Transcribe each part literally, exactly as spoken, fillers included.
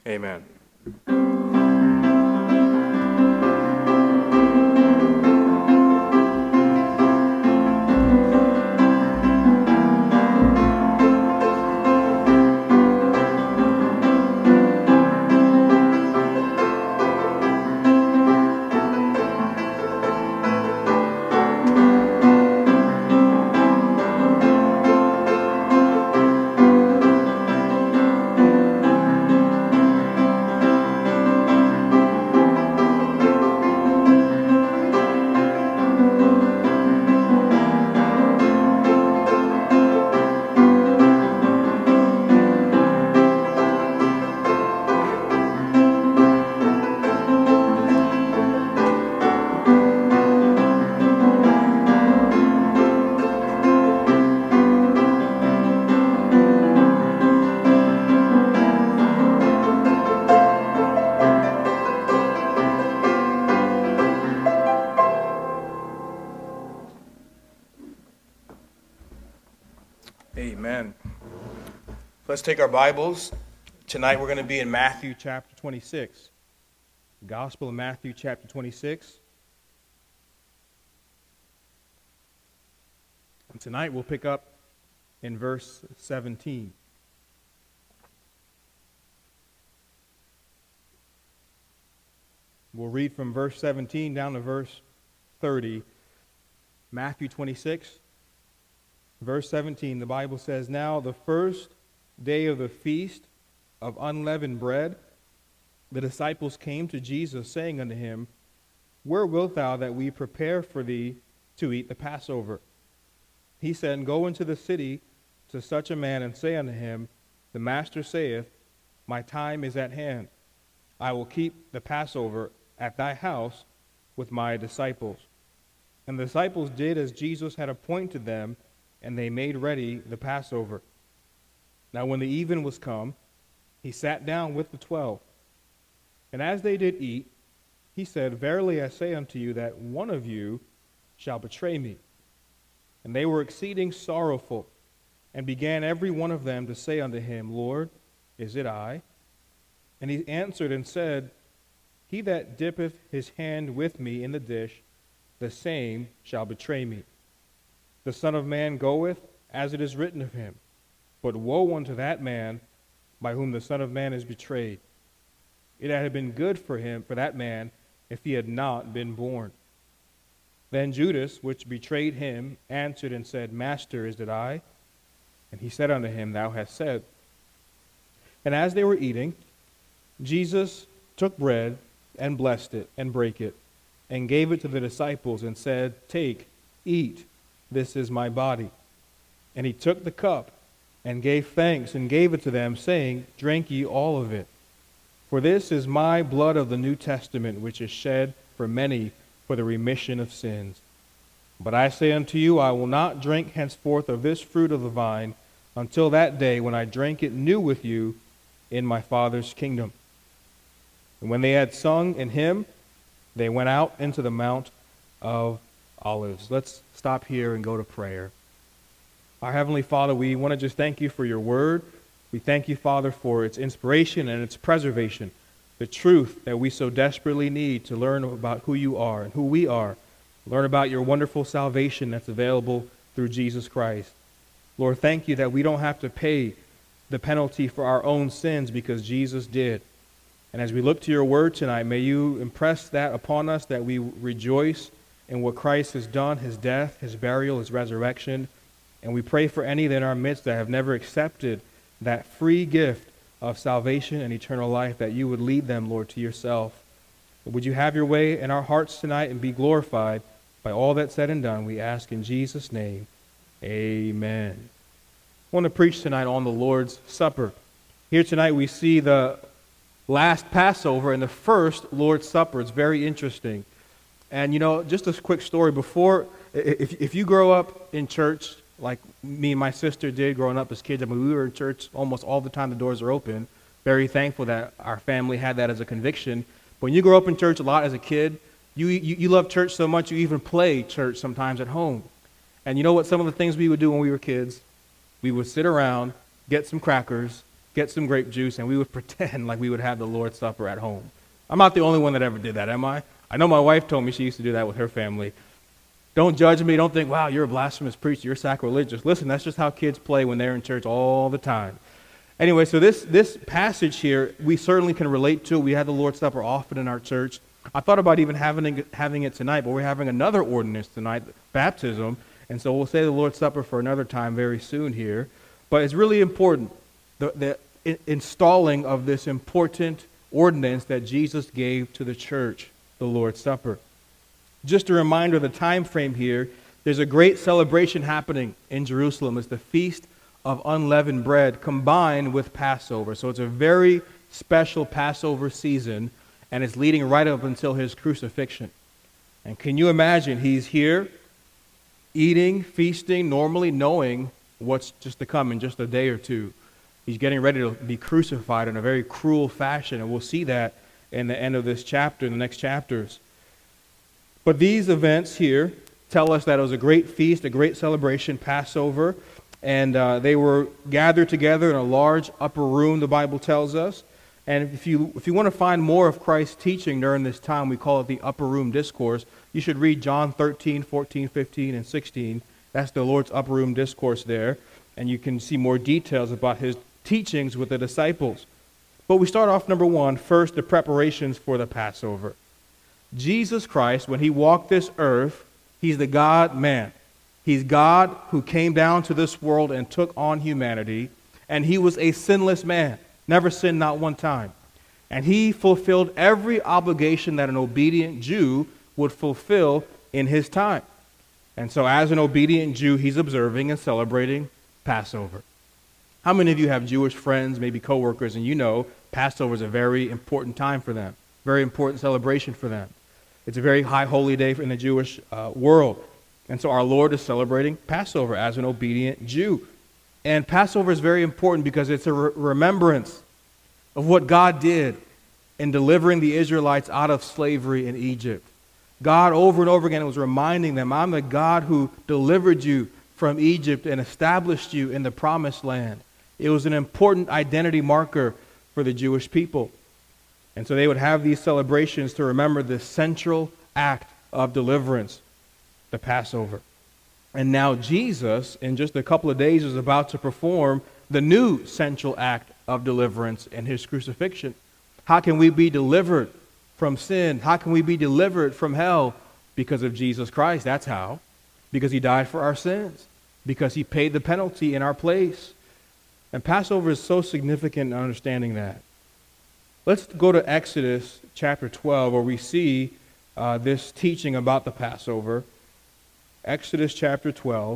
Amen. Amen. Let's take our Bibles. Tonight we're going to be in Matthew chapter twenty-six. The Gospel of Matthew chapter twenty-six. And tonight we'll pick up in verse seventeen. We'll read from verse seventeen down to verse thirty. Matthew twenty-six. Verse seventeen, the Bible says, "Now the first day of the feast of unleavened bread, the disciples came to Jesus, saying unto him, Where wilt thou that we prepare for thee to eat the Passover? He said, Go into the city to such a man, and say unto him, The Master saith, My time is at hand. I will keep the Passover at thy house with my disciples. And the disciples did as Jesus had appointed them, and they made ready the Passover. Now when the even was come, he sat down with the twelve. And as they did eat, he said, Verily I say unto you, that one of you shall betray me. And they were exceeding sorrowful, and began every one of them to say unto him, Lord, is it I? And he answered and said, He that dippeth his hand with me in the dish, the same shall betray me. The Son of Man goeth, as it is written of him. But woe unto that man by whom the Son of Man is betrayed. It had been good for him, for that man, if he had not been born. Then Judas, which betrayed him, answered and said, Master, is it I? And he said unto him, Thou hast said. And as they were eating, Jesus took bread, and blessed it, and brake it, and gave it to the disciples, and said, Take, eat. This is my body. And he took the cup, and gave thanks, and gave it to them, saying, Drink ye all of it. For this is my blood of the New Testament, which is shed for many for the remission of sins. But I say unto you, I will not drink henceforth of this fruit of the vine, until that day when I drink it new with you in my Father's kingdom. And when they had sung an hymn, they went out into the Mount of Olives. Let's stop here and go to prayer. Our Heavenly Father, we want to just thank you for your word. We thank you, Father, for its inspiration and its preservation, the truth that we so desperately need to learn about who you are and who we are, learn about your wonderful salvation that's available through Jesus Christ. Lord, thank you that we don't have to pay the penalty for our own sins because Jesus did. And as we look to your word tonight, may you impress that upon us, that we rejoice in what Christ has done, his death, his burial, his resurrection. And we pray for any in our midst that have never accepted that free gift of salvation and eternal life, that you would lead them, Lord, to yourself. Would you have your way in our hearts tonight and be glorified by all that's said and done, we ask in Jesus' name. Amen. I want to preach tonight on the Lord's Supper. Here tonight we see the last Passover and the first Lord's Supper. It's very interesting. And, you know, just a quick story. Before, if, if you grow up in church, like me and my sister did growing up as kids, I mean, we were in church almost all the time the doors are open. Very thankful that our family had that as a conviction. But when you grow up in church a lot as a kid, you, you, you love church so much you even play church sometimes at home. And you know what some of the things we would do when we were kids? We would sit around, get some crackers, get some grape juice, and we would pretend like we would have the Lord's Supper at home. I'm not the only one that ever did that, am I? I know my wife told me she used to do that with her family. Don't judge me. Don't think, wow, you're a blasphemous preacher. You're sacrilegious. Listen, that's just how kids play when they're in church all the time. Anyway, so this, this passage here, we certainly can relate to. We have the Lord's Supper often in our church. I thought about even having, having it tonight, but we're having another ordinance tonight, baptism. And so we'll say the Lord's Supper for another time very soon here. But it's really important, the, the in, installing of this important ordinance that Jesus gave to the church, the Lord's Supper. Just a reminder of the time frame here, there's a great celebration happening in Jerusalem. It's the Feast of Unleavened Bread combined with Passover. So it's a very special Passover season, and it's leading right up until his crucifixion. And can you imagine, he's here eating, feasting, normally knowing what's just to come in just a day or two. He's getting ready to be crucified in a very cruel fashion, and we'll see that in the end of this chapter, in the next chapters. But these events here tell us that it was a great feast, a great celebration, Passover, and uh, they were gathered together in a large upper room, the Bible tells us. And if you if you want to find more of Christ's teaching during this time, we call it the upper room discourse, you should read John thirteen, fourteen, fifteen, and sixteen. That's the Lord's upper room discourse there, and you can see more details about his teachings with the disciples. But we start off, number one, first, the preparations for the Passover. Jesus Christ, when he walked this earth, he's the God-man. He's God who came down to this world and took on humanity, and he was a sinless man, never sinned not one time. And he fulfilled every obligation that an obedient Jew would fulfill in his time. And so as an obedient Jew, he's observing and celebrating Passover. How many of you have Jewish friends, maybe coworkers, and you know Passover is a very important time for them, very important celebration for them. It's a very high holy day in the Jewish uh, world. And so our Lord is celebrating Passover as an obedient Jew. And Passover is very important because it's a re- remembrance of what God did in delivering the Israelites out of slavery in Egypt. God over and over again was reminding them, I'm the God who delivered you from Egypt and established you in the promised land. It was an important identity marker for the Jewish people. And so they would have these celebrations to remember the central act of deliverance, the Passover. And now Jesus, in just a couple of days, is about to perform the new central act of deliverance in his crucifixion. How can we be delivered from sin? How can we be delivered from hell? Because of Jesus Christ. That's how. Because he died for our sins. Because he paid the penalty in our place. And Passover is so significant in understanding that. Let's go to Exodus chapter twelve, where we see uh, this teaching about the Passover. Exodus chapter twelve.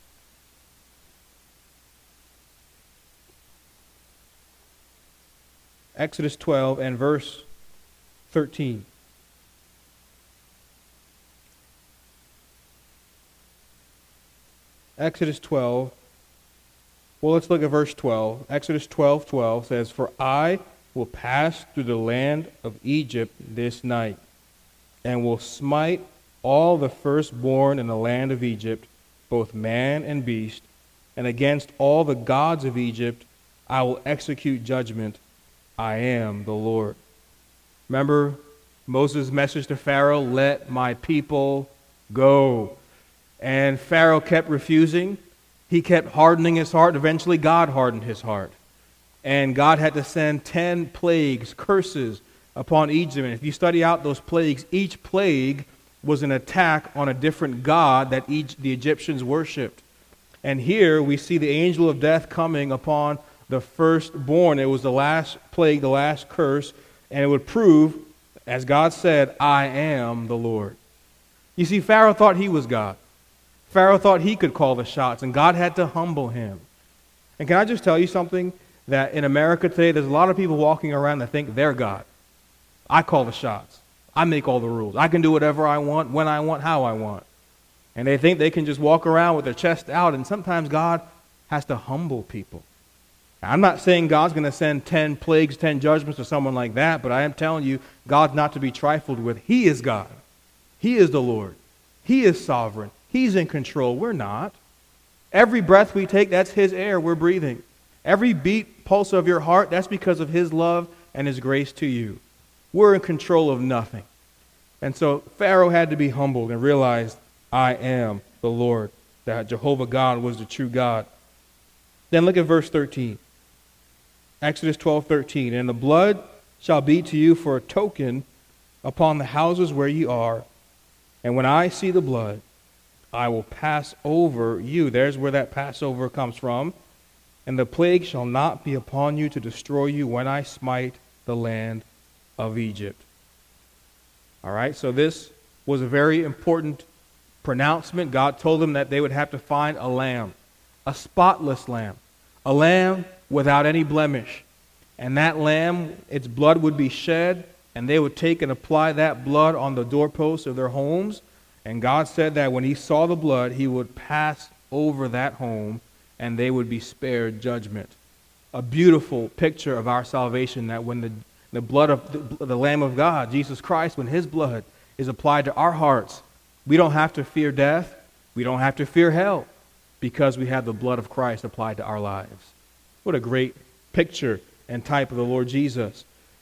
Exodus twelve and verse thirteen. Exodus twelve. Well, let's look at verse twelve. Exodus twelve twelve says, For I will pass through the land of Egypt this night, and will smite all the firstborn in the land of Egypt, both man and beast, and against all the gods of Egypt I will execute judgment. I am the Lord. Remember Moses' message to Pharaoh, let my people go. And Pharaoh kept refusing. He kept hardening his heart. Eventually God hardened his heart. And God had to send ten plagues, curses upon Egypt. And if you study out those plagues, each plague was an attack on a different god that each, the Egyptians worshipped. And here we see the angel of death coming upon the firstborn. It was the last plague, the last curse, and it would prove, as God said, I am the Lord. You see, Pharaoh thought he was God. Pharaoh thought he could call the shots, and God had to humble him. And can I just tell you something? That in America today, there's a lot of people walking around that think they're God. I call the shots. I make all the rules. I can do whatever I want, when I want, how I want. And they think they can just walk around with their chest out, and sometimes God has to humble people. Now, I'm not saying God's going to send ten plagues, ten judgments or someone like that, but I am telling you, God's not to be trifled with. He is God. He is the Lord. He is sovereign. He's in control. We're not. Every breath we take, that's his air we're breathing. Every beat pulse of your heart, that's because of his love and his grace to you. We're in control of nothing. And so Pharaoh had to be humbled and realized, I am the Lord, that Jehovah God was the true God. Then look at verse thirteen. Exodus twelve thirteen. And the blood shall be to you for a token upon the houses where ye are. And when I see the blood, I will pass over you. There's where that Passover comes from. And the plague shall not be upon you to destroy you when I smite the land of Egypt. All right, so this was a very important pronouncement. God told them that they would have to find a lamb, a spotless lamb, a lamb without any blemish. And that lamb, its blood would be shed, and they would take and apply that blood on the doorposts of their homes. And God said that when he saw the blood, he would pass over that home, and they would be spared judgment. A beautiful picture of our salvation, that when the, the blood of the, the Lamb of God, Jesus Christ, when his blood is applied to our hearts, we don't have to fear death. We don't have to fear hell, because we have the blood of Christ applied to our lives. What a great picture and type of the Lord Jesus.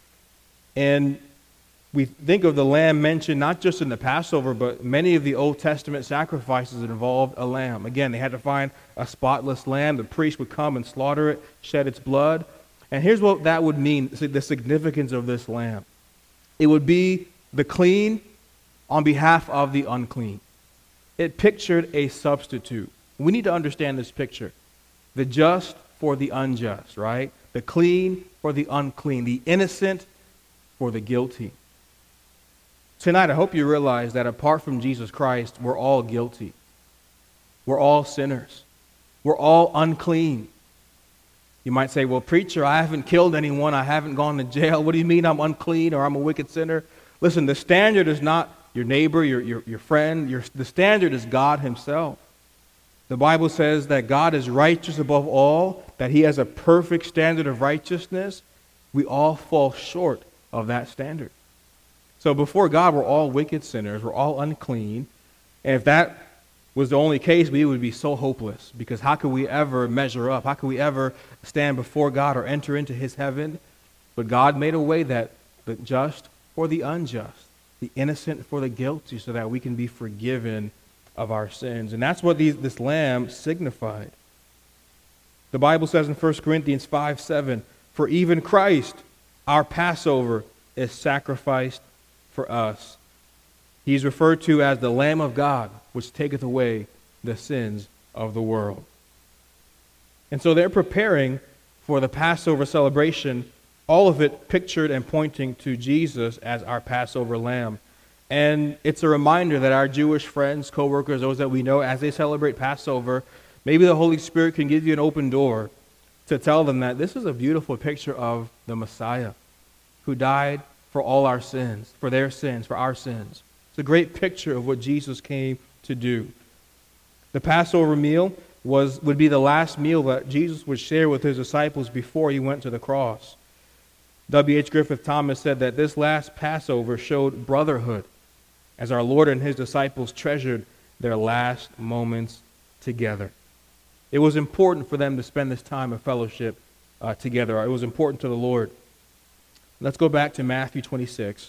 And we think of the lamb mentioned not just in the Passover, but many of the Old Testament sacrifices involved a lamb. Again, they had to find a spotless lamb. The priest would come and slaughter it, shed its blood. And here's what that would mean, the significance of this lamb. It would be the clean on behalf of the unclean. It pictured a substitute. We need to understand this picture. The just for the unjust, right? The clean for the unclean. The innocent for the guilty. Tonight, I hope you realize that apart from Jesus Christ, we're all guilty. We're all sinners. We're all unclean. You might say, well, preacher, I haven't killed anyone. I haven't gone to jail. What do you mean I'm unclean or I'm a wicked sinner? Listen, the standard is not your neighbor, your, your, your friend. Your, the standard is God himself. The Bible says that God is righteous above all, that he has a perfect standard of righteousness. We all fall short of that standard. So before God, we're all wicked sinners. We're all unclean. And if that was the only case, we would be so hopeless, because how could we ever measure up? How could we ever stand before God or enter into his heaven? But God made a way that the just for the unjust, the innocent for the guilty, so that we can be forgiven of our sins. And that's what these, this lamb signified. The Bible says in First Corinthians five seven, for even Christ, our Passover, is sacrificed for us. He's referred to as the Lamb of God, which taketh away the sins of the world. And so they're preparing for the Passover celebration, all of it pictured and pointing to Jesus as our Passover lamb. And it's a reminder that our Jewish friends, co-workers, those that we know, as they celebrate Passover, maybe the Holy Spirit can give you an open door to tell them that this is a beautiful picture of the Messiah who died for all our sins, for their sins, for our sins. It's a great picture of what Jesus came to do. The Passover meal was would be the last meal that Jesus would share with his disciples before he went to the cross. W H Griffith Thomas said that this last Passover showed brotherhood, as our Lord and his disciples treasured their last moments together. It was important for them to spend this time of fellowship uh, together. It was important to the Lord. Let's go back to Matthew twenty-six.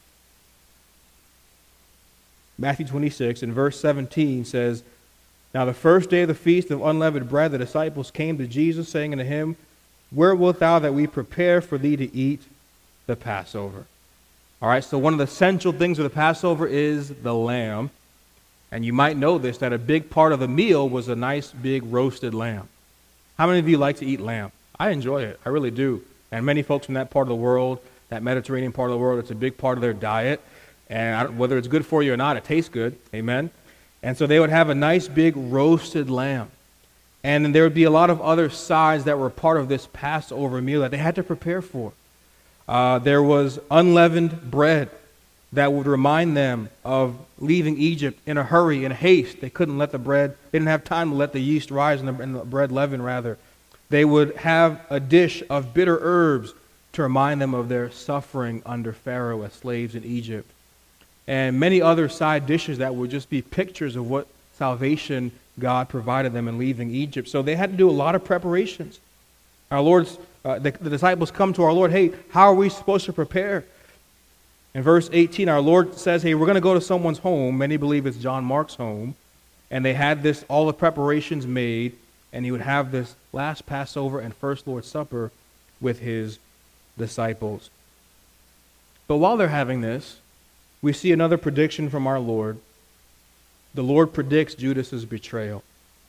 Matthew twenty-six, in verse seventeen says, now the first day of the feast of unleavened bread, the disciples came to Jesus, saying unto him, where wilt thou that we prepare for thee to eat the Passover? All right, so one of the essential things of the Passover is the lamb. And you might know this, that a big part of the meal was a nice big roasted lamb. How many of you like to eat lamb? I enjoy it. I really do. And many folks from that part of the world, that Mediterranean part of the world, it's a big part of their diet. And I don't, whether it's good for you or not, it tastes good. Amen. And so they would have a nice big roasted lamb. And then there would be a lot of other sides that were part of this Passover meal that they had to prepare for. Uh, there was unleavened bread that would remind them of leaving Egypt in a hurry, in haste. They couldn't let the bread, they didn't have time to let the yeast rise and the, and the bread leaven, rather. They would have a dish of bitter herbs to remind them of their suffering under Pharaoh as slaves in Egypt. And many other side dishes that would just be pictures of what salvation God provided them in leaving Egypt. So they had to do a lot of preparations. Our Lord's, uh, the, the disciples come to our Lord, hey, how are we supposed to prepare? In verse eighteen, our Lord says, hey, we're going to go to someone's home. Many believe it's John Mark's home. And they had this, all the preparations made, and he would have this last Passover and first Lord's Supper with his disciples. But while they're having this, we see another prediction from our Lord. The Lord predicts Judas's betrayal.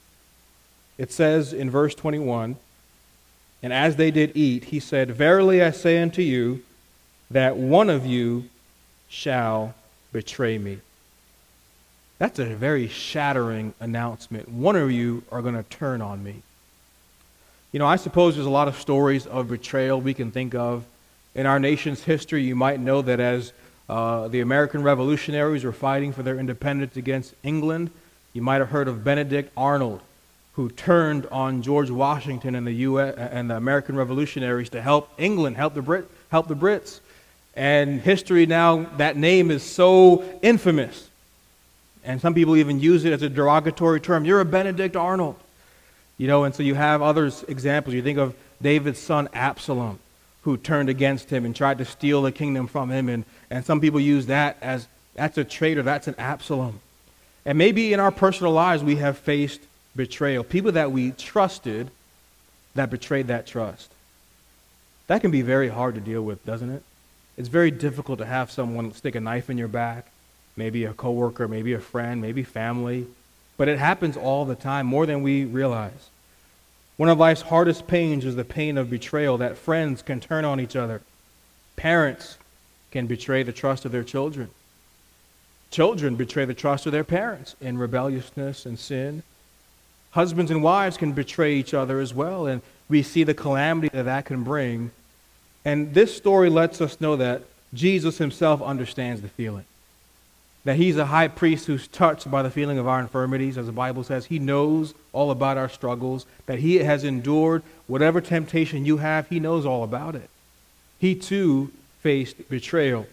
It says in verse twenty-one, and as they did eat, he said, verily I say unto you, that one of you shall betray me. That's a very shattering announcement. One of you are going to turn on me. You know, I suppose there's a lot of stories of betrayal we can think of. In our nation's history, you might know that as uh, the American revolutionaries were fighting for their independence against England, you might have heard of Benedict Arnold, who turned on George Washington and the U S and the American revolutionaries to help England, help the Brit, help the Brits. And history now, that name is so infamous. And some people even use it as a derogatory term. You're a Benedict Arnold. You know, and so you have other examples. You think of David's son Absalom, who turned against him and tried to steal the kingdom from him. And, and some people use that as, that's a traitor, that's an Absalom. And maybe in our personal lives we have faced betrayal. People that we trusted that betrayed that trust. That can be very hard to deal with, doesn't it? It's very difficult to have someone stick a knife in your back. Maybe a coworker, maybe a friend, maybe family. But it happens all the time, more than we realize. One of life's hardest pains is the pain of betrayal, that friends can turn on each other. Parents can betray the trust of their children. Children betray the trust of their parents in rebelliousness and sin. Husbands and wives can betray each other as well, and we see the calamity that that can bring. And this story lets us know that Jesus himself understands the feeling. That he's a high priest who's touched by the feeling of our infirmities, as the Bible says. He knows all about our struggles, that he has endured whatever temptation you have, he knows all about it. He too faced betrayal.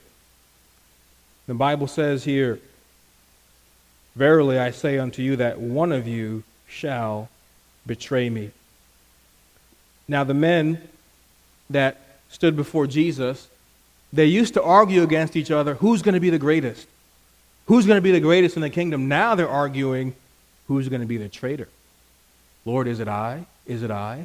The Bible says here, verily I say unto you that one of you shall betray me. Now the men that stood before Jesus, they used to argue against each other, who's going to be the greatest? Who's going to be the greatest in the kingdom? Now they're arguing, who's going to be the traitor? Lord, is it I? Is it I?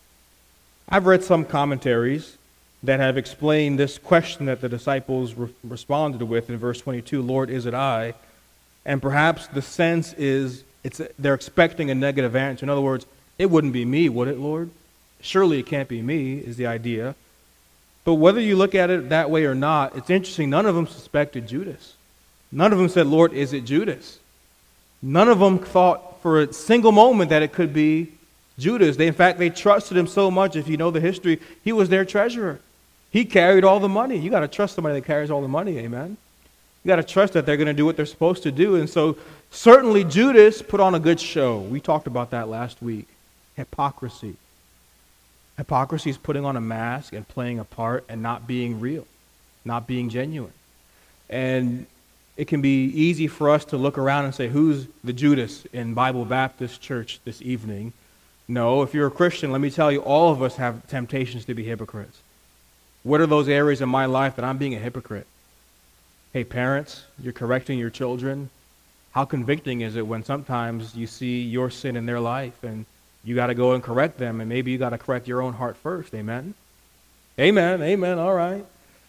I've read some commentaries that have explained this question that the disciples re- responded with in verse twenty-two, Lord, is it I? And perhaps the sense is it's they're expecting a negative answer. In other words, it wouldn't be me, would it, Lord? Surely it can't be me, is the idea. But whether you look at it that way or not, it's interesting. None of them suspected Judas. None of them said, Lord, is it Judas? None of them thought for a single moment that it could be Judas. They, in fact, they trusted him so much. If you know the history, he was their treasurer. He carried all the money. You got to trust somebody that carries all the money, amen? You got to trust that they're going to do what they're supposed to do. And so certainly Judas put on a good show. We talked about that last week. Hypocrisy. Hypocrisy is putting on a mask and playing a part and not being real, not being genuine. And it can be easy for us to look around and say, who's the Judas in Bible Baptist Church this evening? No, if you're a Christian, let me tell you, all of us have temptations to be hypocrites. What are those areas in my life that I'm being a hypocrite? Hey, parents, you're correcting your children. How convicting is it when sometimes you see your sin in their life and you got to go and correct them, and maybe you got to correct your own heart first, amen? Amen, amen, all right.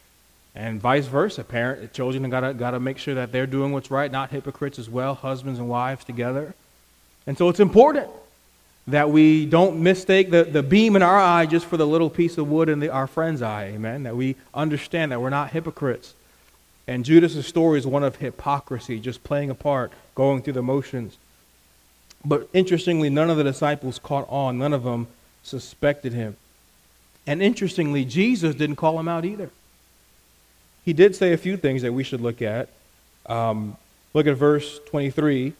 And vice versa, parent, children gotta gotta make sure that they're doing what's right, not hypocrites as well, husbands and wives together. And so it's important that we don't mistake the, the beam in our eye just for the little piece of wood in the, our friend's eye, amen? That we understand that we're not hypocrites. And Judas' story is one of hypocrisy, just playing a part, going through the motions. But interestingly, none of the disciples caught on. None of them suspected him. And interestingly, Jesus didn't call him out either. He did say a few things that we should look at. Um, look at verse twenty-three.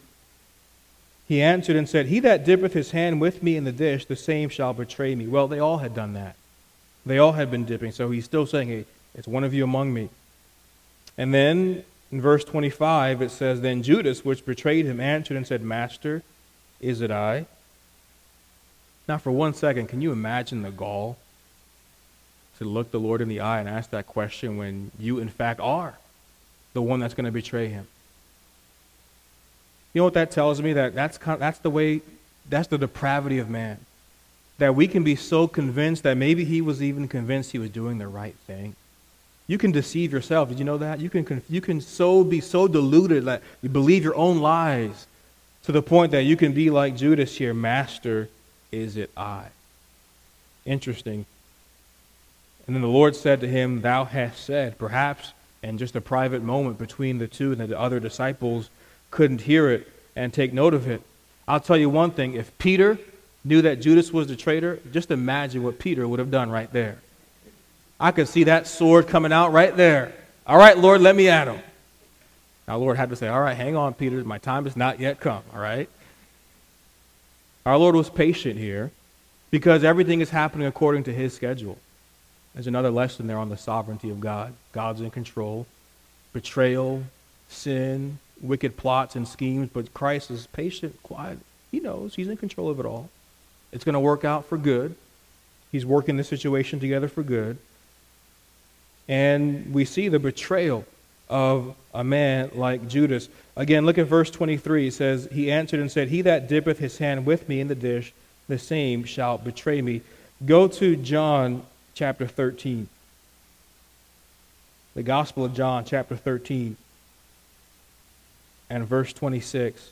He answered and said, he that dippeth his hand with me in the dish, the same shall betray me. Well, they all had done that. They all had been dipping. So he's still saying, hey, it's one of you among me. And then in verse twenty-five, it says, then Judas, which betrayed him, answered and said, Master, is it I? Now, for one second, can you imagine the gall to look the Lord in the eye and ask that question when you, in fact, are the one that's going to betray him? You know what that tells me? That that's kind of, that's the way, that's the depravity of man. That we can be so convinced that maybe he was even convinced he was doing the right thing. You can deceive yourself. Did you know that? You can you can so be so deluded that you believe your own lies to the point that you can be like Judas here. Master, is it I? Interesting. And then the Lord said to him, thou hast said. Perhaps in just a private moment between the two, and the other disciples couldn't hear it and take note of it. I'll tell you one thing. If Peter knew that Judas was the traitor, just imagine what Peter would have done right there. I could see that sword coming out right there. All right, Lord, let me at him. Now, Lord had to say, all right, hang on, Peter. My time has not yet come, all right? Our Lord was patient here because everything is happening according to his schedule. There's another lesson there on the sovereignty of God. God's in control. Betrayal, sin, wicked plots and schemes, but Christ is patient, quiet. He knows he's in control of it all. It's going to work out for good. He's working the situation together for good. And we see the betrayal of a man like Judas. Again, look at verse twenty-three. It says, he answered and said, he that dippeth his hand with me in the dish, the same shall betray me. Go to John chapter thirteen. The Gospel of John chapter thirteen and verse twenty-six.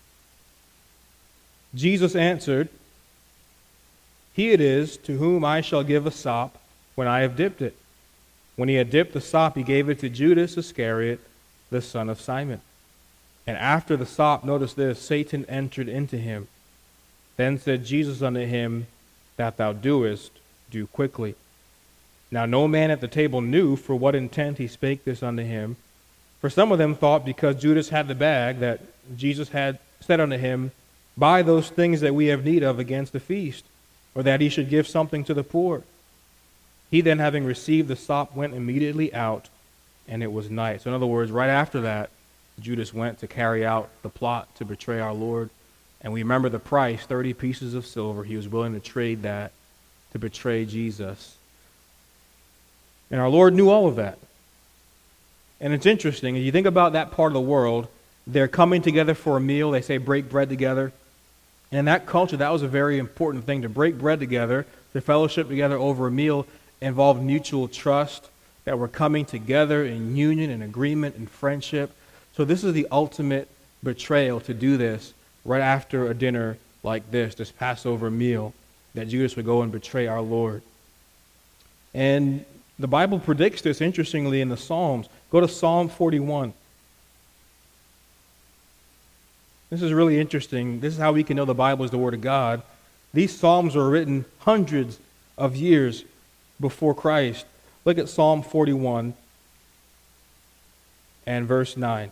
Jesus answered, he it is to whom I shall give a sop when I have dipped it. When he had dipped the sop, he gave it to Judas Iscariot, the son of Simon. And after the sop, notice this, Satan entered into him. Then said Jesus unto him, that thou doest, do quickly. Now no man at the table knew for what intent he spake this unto him. For some of them thought because Judas had the bag that Jesus had said unto him, buy those things that we have need of against the feast, or that he should give something to the poor. He then, having received the sop, went immediately out, and it was night. So in other words, right after that, Judas went to carry out the plot to betray our Lord. And we remember the price, thirty pieces of silver. He was willing to trade that to betray Jesus. And our Lord knew all of that. And it's interesting, if you think about that part of the world, they're coming together for a meal. They say break bread together. And in that culture, that was a very important thing. To break bread together, to fellowship together over a meal, involved mutual trust, that we're coming together in union and agreement and friendship. So this is the ultimate betrayal, to do this right after a dinner like this, this Passover meal, that Judas would go and betray our Lord. And the Bible predicts this, interestingly, in the Psalms. Go to Psalm forty-one. This is really interesting. This is how we can know the Bible is the Word of God. These Psalms were written hundreds of years before Christ. Look at Psalm forty-one and verse nine.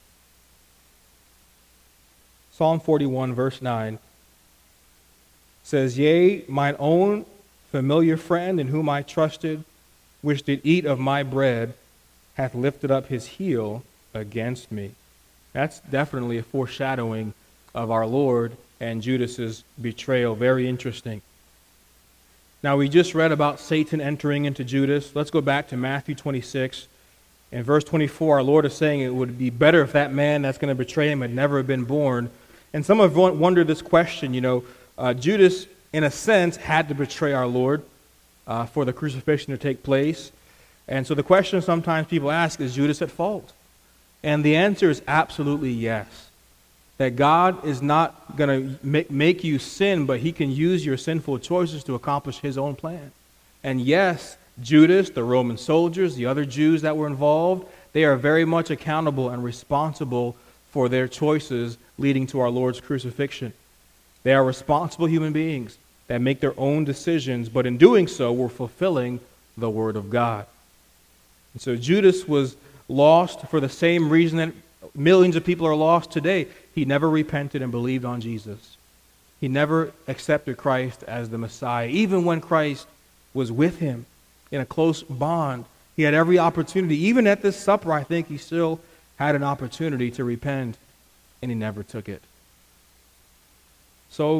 Psalm forty-one, verse nine says, yea, mine own familiar friend in whom I trusted, which did eat of my bread, hath lifted up his heel against me. That's definitely a foreshadowing of our Lord and Judas's betrayal. Very interesting. Now, we just read about Satan entering into Judas. Let's go back to Matthew twenty-six. In verse twenty-four, our Lord is saying it would be better if that man that's going to betray him had never been born. And some have wondered this question, you know, uh, Judas, in a sense, had to betray our Lord uh, for the crucifixion to take place. And so the question sometimes people ask, is Judas at fault? And the answer is absolutely yes. That God is not going to make, make you sin, but he can use your sinful choices to accomplish his own plan. And yes, Judas, the Roman soldiers, the other Jews that were involved, they are very much accountable and responsible for their choices leading to our Lord's crucifixion. They are responsible human beings that make their own decisions, but in doing so, we're fulfilling the Word of God. And so Judas was lost for the same reason that millions of people are lost today. He never repented and believed on Jesus. He never accepted Christ as the Messiah. Even when Christ was with him in a close bond, he had every opportunity. Even at this supper, I think he still had an opportunity to repent, and he never took it. So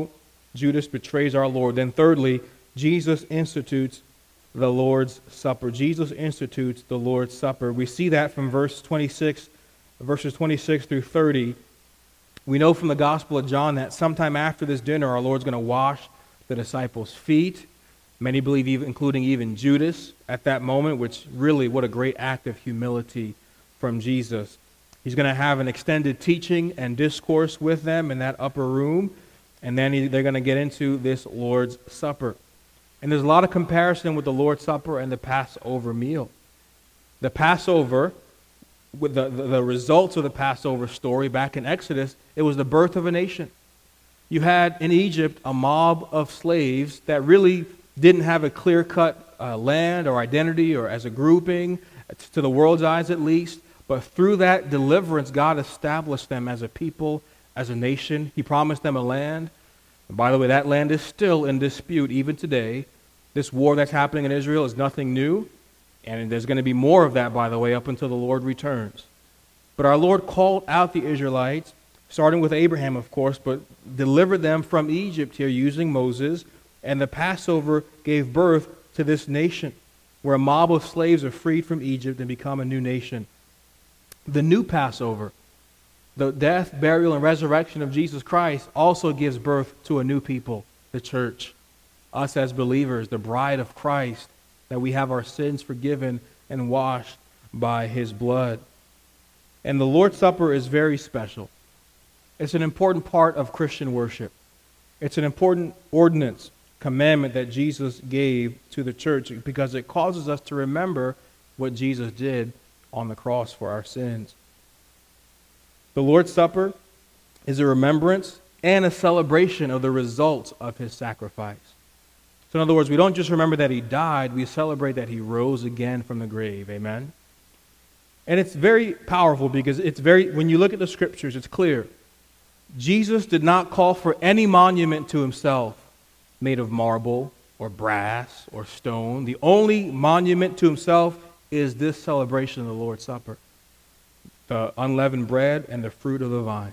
Judas betrays our Lord. Then thirdly, Jesus institutes the Lord's Supper. Jesus institutes the Lord's Supper. We see that from verse twenty-six, verses twenty-six through thirty. We know from the Gospel of John that sometime after this dinner, our Lord's going to wash the disciples' feet. Many believe, even, including even Judas at that moment, which really, what a great act of humility from Jesus. He's going to have an extended teaching and discourse with them in that upper room, and then he, they're going to get into this Lord's Supper. And there's a lot of comparison with the Lord's Supper and the Passover meal. The Passover, with the, the, the results of the Passover story back in Exodus, it was the birth of a nation. You had in Egypt a mob of slaves that really didn't have a clear-cut uh, land or identity or as a grouping, to the world's eyes at least. But through that deliverance, God established them as a people, as a nation. He promised them a land. And by the way, that land is still in dispute even today. This war that's happening in Israel is nothing new. And there's going to be more of that, by the way, up until the Lord returns. But our Lord called out the Israelites, starting with Abraham, of course, but delivered them from Egypt here using Moses. And the Passover gave birth to this nation, where a mob of slaves are freed from Egypt and become a new nation. The new Passover, the death, burial, and resurrection of Jesus Christ also gives birth to a new people, the church. Us as believers, the bride of Christ, that we have our sins forgiven and washed by his blood. And the Lord's Supper is very special. It's an important part of Christian worship. It's an important ordinance, commandment that Jesus gave to the church because it causes us to remember what Jesus did on the cross for our sins. The Lord's Supper is a remembrance and a celebration of the results of his sacrifice. So in other words, we don't just remember that he died, we celebrate that he rose again from the grave. Amen? And it's very powerful because it's very, when you look at the scriptures, it's clear. Jesus did not call for any monument to himself made of marble or brass or stone. The only monument to himself is this celebration of the Lord's Supper, the unleavened bread and the fruit of the vine.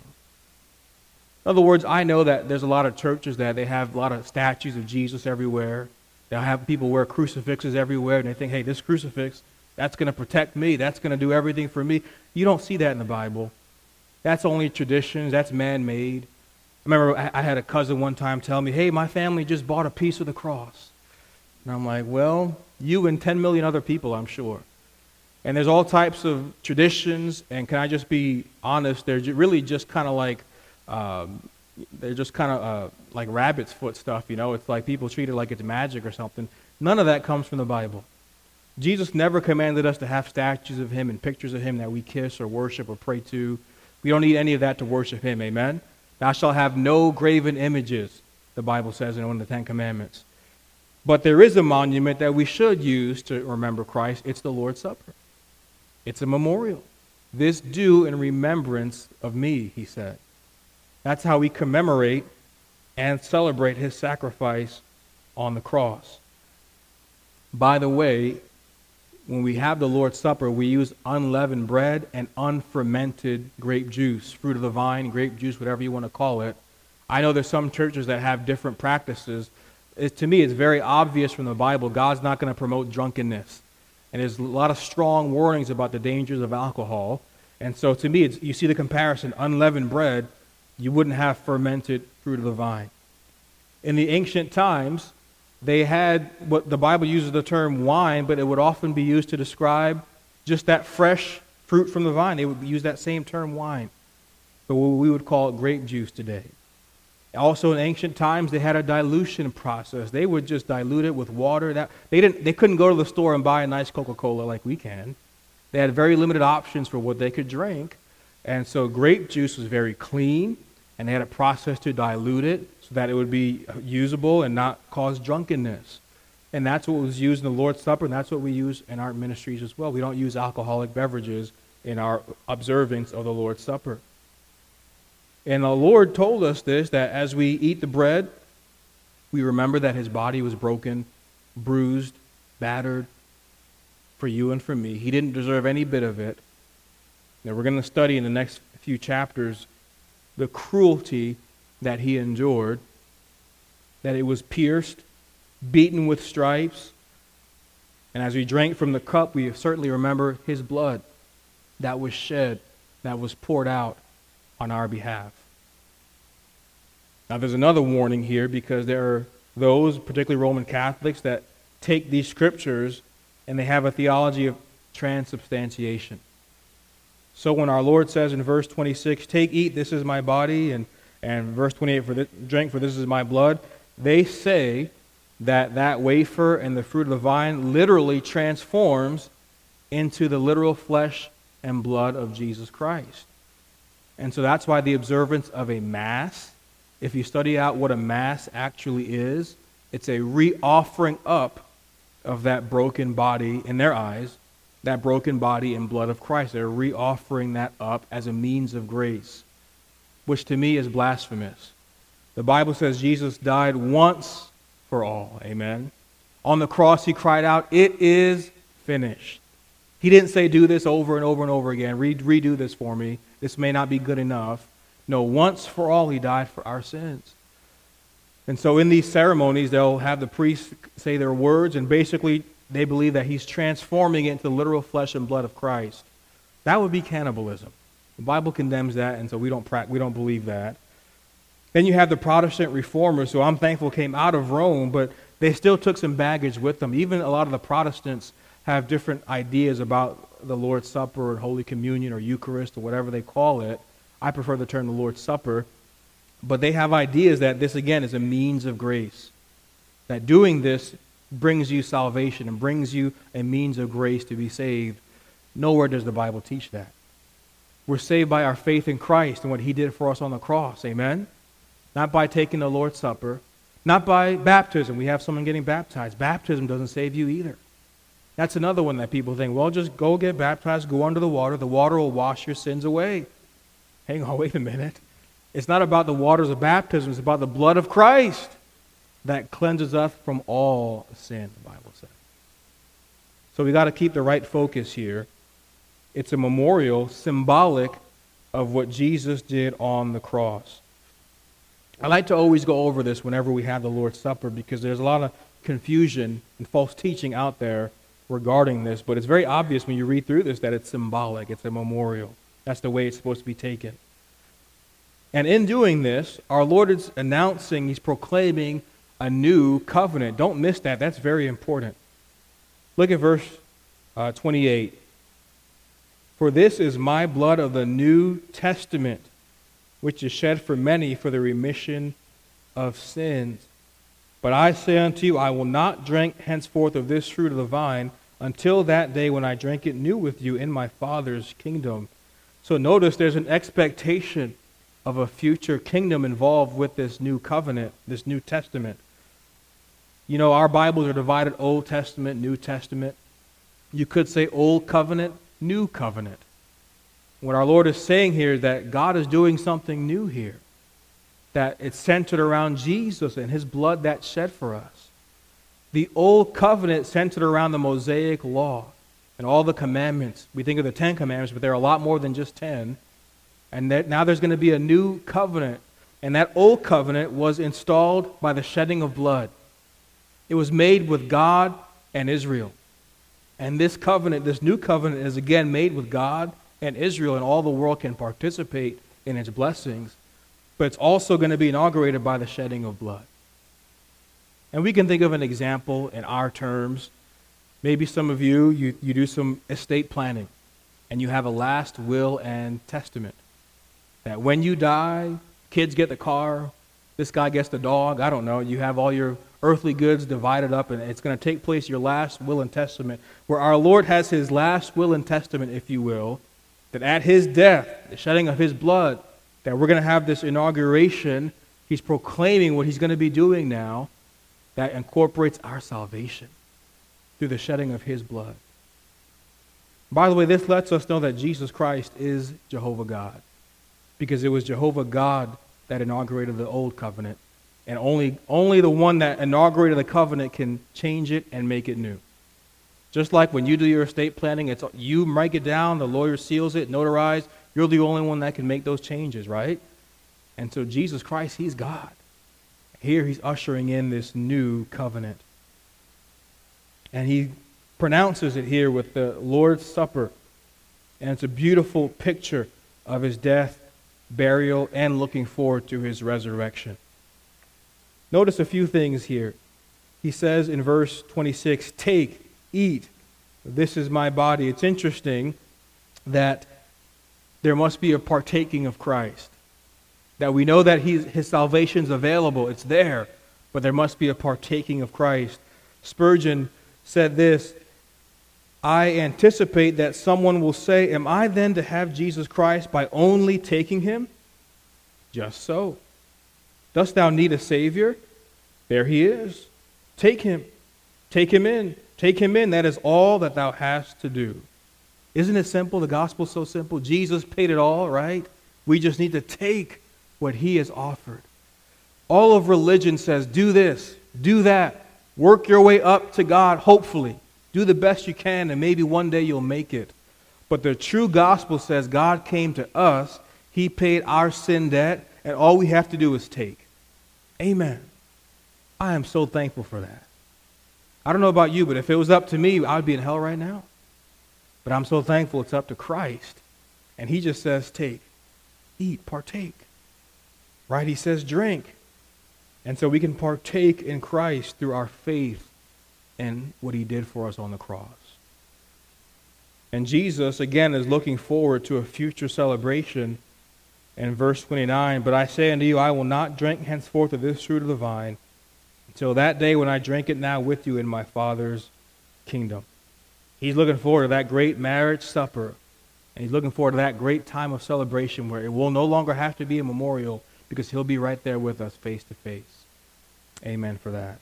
In other words, I know that there's a lot of churches that they have a lot of statues of Jesus everywhere. They'll have people wear crucifixes everywhere, and they think, hey, this crucifix, that's going to protect me. That's going to do everything for me. You don't see that in the Bible. That's only traditions. That's man-made. I remember I had a cousin one time tell me, hey, my family just bought a piece of the cross. And I'm like, well, you and ten million other people, I'm sure. And there's all types of traditions, and can I just be honest, they're really just kind of like, um, they're just kind of uh, like rabbit's foot stuff, you know? It's like people treat it like it's magic or something. None of that comes from the Bible. Jesus never commanded us to have statues of him and pictures of him that we kiss or worship or pray to. We don't need any of that to worship him, amen? Thou shalt have no graven images, the Bible says in one of the Ten Commandments. But there is a monument that we should use to remember Christ. It's the Lord's Supper. It's a memorial. This do in remembrance of me, he said. That's how we commemorate and celebrate his sacrifice on the cross. By the way, when we have the Lord's Supper, we use unleavened bread and unfermented grape juice, fruit of the vine, grape juice, whatever you want to call it. I know there's some churches that have different practices. It, to me, it's very obvious from the Bible, God's not going to promote drunkenness. And there's a lot of strong warnings about the dangers of alcohol. And so to me, it's, you see the comparison, unleavened bread, you wouldn't have fermented fruit of the vine. In the ancient times, they had what the Bible uses the term wine, but it would often be used to describe just that fresh fruit from the vine. They would use that same term wine, but we would call it grape juice today. Also in ancient times, they had a dilution process. They would just dilute it with water. That they didn't. They couldn't go to the store and buy a nice Coca-Cola like we can. They had very limited options for what they could drink, and so grape juice was very clean, and they had a process to dilute it so that it would be usable and not cause drunkenness. And that's what was used in the Lord's Supper, and that's what we use in our ministries as well. We don't use alcoholic beverages in our observance of the Lord's Supper. And the Lord told us this, that as we eat the bread, we remember that his body was broken, bruised, battered for you and for me. He didn't deserve any bit of it. Now we're going to study in the next few chapters the cruelty that he endured. that it was pierced, beaten with stripes. And as we drank from the cup, we certainly remember his blood that was shed, that was poured out on our behalf. Now there's another warning here, because there are those, particularly Roman Catholics, that take these scriptures and they have a theology of transubstantiation. So when our Lord says in verse twenty-six, take, eat, this is my body, and, and verse twenty-eight, for this, drink, for this is my blood, they say that that wafer and the fruit of the vine literally transforms into the literal flesh and blood of Jesus Christ. And so that's why the observance of a Mass, if you study out what a Mass actually is, it's a re-offering up of that broken body in their eyes, that broken body and blood of Christ. They're re-offering that up as a means of grace, which to me is blasphemous. The Bible says Jesus died once for all. Amen. On the cross, he cried out, it is finished. He didn't say, do this over and over and over again. Re- redo this for me. This may not be good enough. No, once for all, he died for our sins. And so in these ceremonies, they'll have the priest say their words, and basically they believe that he's transforming it into the literal flesh and blood of Christ. That would be cannibalism. The Bible condemns that, and so we don't pra- we don't believe that. Then you have the Protestant reformers, who I'm thankful came out of Rome, but they still took some baggage with them. Even a lot of the Protestants have different ideas about the Lord's Supper or Holy Communion or Eucharist or whatever they call it. I prefer the term the Lord's Supper. But they have ideas that this, again, is a means of grace. That doing this brings you salvation and brings you a means of grace to be saved. Nowhere does the Bible teach that. We're saved by our faith in Christ and what he did for us on the cross. Amen? Not by taking the Lord's Supper. Not by baptism. We have someone getting baptized. Baptism doesn't save you either. That's another one that people think, well, just go get baptized, go under the water. The water will wash your sins away. Hang on, wait a minute. It's not about the waters of baptism. It's about the blood of Christ that cleanses us from all sin, the Bible says. So we got to keep the right focus here. It's a memorial symbolic of what Jesus did on the cross. I like to always go over this whenever we have the Lord's Supper, because there's a lot of confusion and false teaching out there regarding this. But it's very obvious when you read through this that it's symbolic. It's a memorial. That's the way it's supposed to be taken. And in doing this, our Lord is announcing, he's proclaiming a new covenant. Don't miss that. That's very important. Look at verse uh, twenty-eight. For this is my blood of the New Testament, which is shed for many for the remission of sins. But I say unto you, I will not drink henceforth of this fruit of the vine until that day when I drink it new with you in my Father's kingdom. So notice there's an expectation of a future kingdom involved with this new covenant, this New Testament. You know, our Bibles are divided Old Testament, New Testament. You could say Old Covenant, New Covenant. What our Lord is saying here is that God is doing something new here. That it's centered around Jesus and his blood that's shed for us. The Old Covenant centered around the Mosaic Law and all the commandments. We think of the Ten Commandments, but there are a lot more than just ten. And that now there's going to be a new covenant. And that old covenant was installed by the shedding of blood. It was made with God and Israel. And this covenant, this new covenant, is again made with God and Israel, and all the world can participate in its blessings. But it's also going to be inaugurated by the shedding of blood. And we can think of an example in our terms. Maybe some of you, you, you do some estate planning, and you have a last will and testament. That when you die, kids get the car, this guy gets the dog, I don't know. You have all your earthly goods divided up, and it's going to take place, your last will and testament, where our Lord has his last will and testament, if you will, that at his death, the shedding of his blood, that we're going to have this inauguration. He's proclaiming what he's going to be doing now that incorporates our salvation through the shedding of his blood. By the way, this lets us know that Jesus Christ is Jehovah God, because it was Jehovah God that inaugurated the old covenant, and only, only the one that inaugurated the covenant can change it and make it new. Just like when you do your estate planning, it's you write it down, the lawyer seals it, notarized. You're the only one that can make those changes, right? And so Jesus Christ, he's God. Here he's ushering in this new covenant. And he pronounces it here with the Lord's Supper. And it's a beautiful picture of his death, burial, and looking forward to his resurrection. Notice a few things here. He says in verse twenty-six, "Take, eat, this is my body." It's interesting that there must be a partaking of Christ. That we know that he's, his salvation is available, it's there, but there must be a partaking of Christ. Spurgeon said this, "I anticipate that someone will say, 'Am I then to have Jesus Christ by only taking him?' Just so. Dost thou need a Savior? There he is. Take him. Take him in. Take him in. That is all that thou hast to do." Isn't it simple? The gospel's so simple. Jesus paid it all, right? We just need to take what he has offered. All of religion says, do this, do that. Work your way up to God, hopefully. Do the best you can, and maybe one day you'll make it. But the true gospel says God came to us, he paid our sin debt, and all we have to do is take. Amen. I am so thankful for that. I don't know about you, but if it was up to me, I would be in hell right now. But I'm so thankful it's up to Christ. And he just says, take, eat, partake. Right? He says, drink. And so we can partake in Christ through our faith in what he did for us on the cross. And Jesus, again, is looking forward to a future celebration in verse twenty-nine. "But I say unto you, I will not drink henceforth of this fruit of the vine until that day when I drink it now with you in my Father's kingdom." He's looking forward to that great marriage supper. And he's looking forward to that great time of celebration where it will no longer have to be a memorial because he'll be right there with us face to face. Amen for that.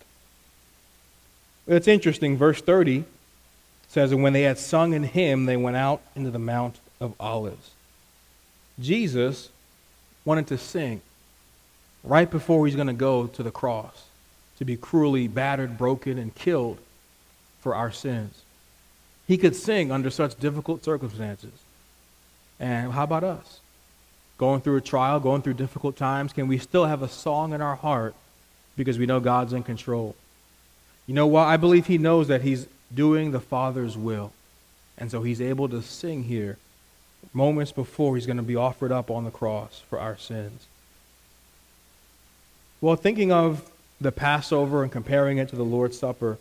It's interesting. Verse thirty says, "And when they had sung an hymn, they went out into the Mount of Olives." Jesus wanted to sing right before he's going to go to the cross to be cruelly battered, broken, and killed for our sins. He could sing under such difficult circumstances. And how about us? Going through a trial, going through difficult times, can we still have a song in our heart because we know God's in control? You know what? I believe he knows that he's doing the Father's will. And so he's able to sing here moments before he's going to be offered up on the cross for our sins. Well, thinking of the Passover and comparing it to the Lord's Supper,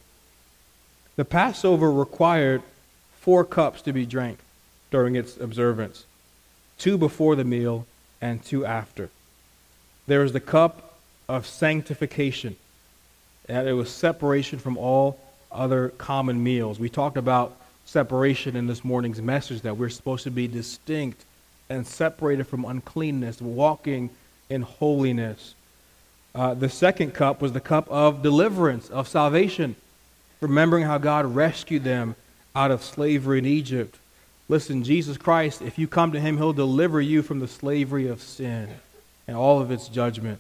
the Passover required four cups to be drank during its observance, two before the meal and two after. There is the cup of sanctification, and it was separation from all other common meals. We talked about separation in this morning's message, that we're supposed to be distinct and separated from uncleanness, walking in holiness. Uh, the second cup was the cup of deliverance, of salvation, remembering how God rescued them out of slavery in Egypt. Listen, Jesus Christ, if you come to him, he'll deliver you from the slavery of sin and all of its judgment.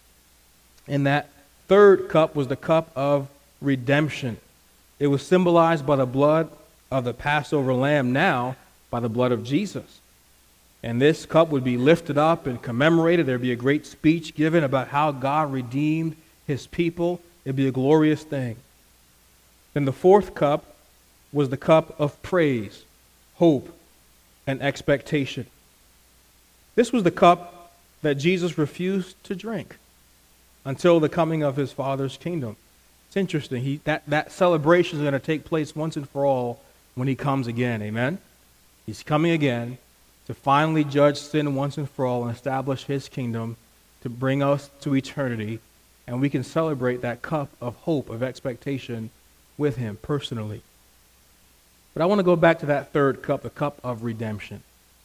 And that third cup was the cup of redemption. It was symbolized by the blood of the Passover lamb, now by the blood of Jesus. And this cup would be lifted up and commemorated. There'd be a great speech given about how God redeemed his people. It'd be a glorious thing. Then the fourth cup was the cup of praise, hope, and expectation. This was the cup that Jesus refused to drink until the coming of his Father's kingdom. It's interesting. He, that, that celebration is going to take place once and for all when he comes again. Amen? He's coming again to finally judge sin once and for all and establish his kingdom to bring us to eternity. And we can celebrate that cup of hope, of expectation with him personally. But I want to go back to that third cup, the cup of redemption.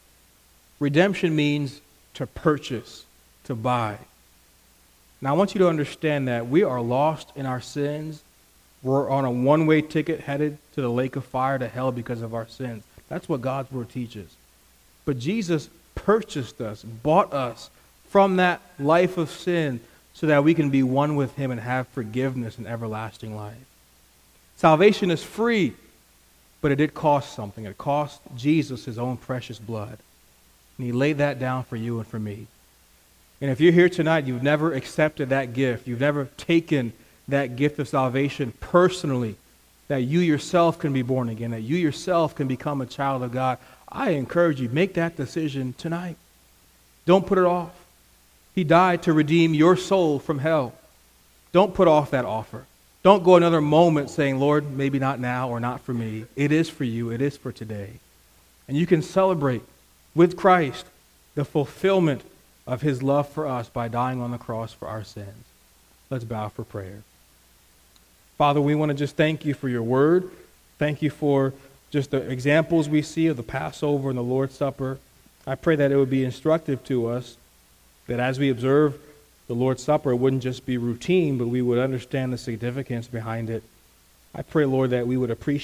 Redemption means to purchase, to buy. Now I want you to understand that we are lost in our sins. We're on a one-way ticket headed to the lake of fire, to hell, because of our sins. That's what God's word teaches. But Jesus purchased us, bought us from that life of sin so that we can be one with him and have forgiveness and everlasting life. Salvation is free, but it did cost something. It cost Jesus his own precious blood. And he laid that down for you and for me. And if you're here tonight, you've never accepted that gift, you've never taken that gift of salvation personally, that you yourself can be born again, that you yourself can become a child of God, I encourage you, make that decision tonight. Don't put it off. He died to redeem your soul from hell. Don't put off that offer. Don't go another moment saying, Lord, maybe not now or not for me. It is for you. It is for today. And you can celebrate with Christ the fulfillment of his love for us by dying on the cross for our sins. Let's bow for prayer. Father, we want to just thank you for your word. Thank you for just the examples we see of the Passover and the Lord's Supper. I pray that it would be instructive to us, that as we observe the Lord's Supper, it wouldn't just be routine, but we would understand the significance behind it. I pray, Lord, that we would appreciate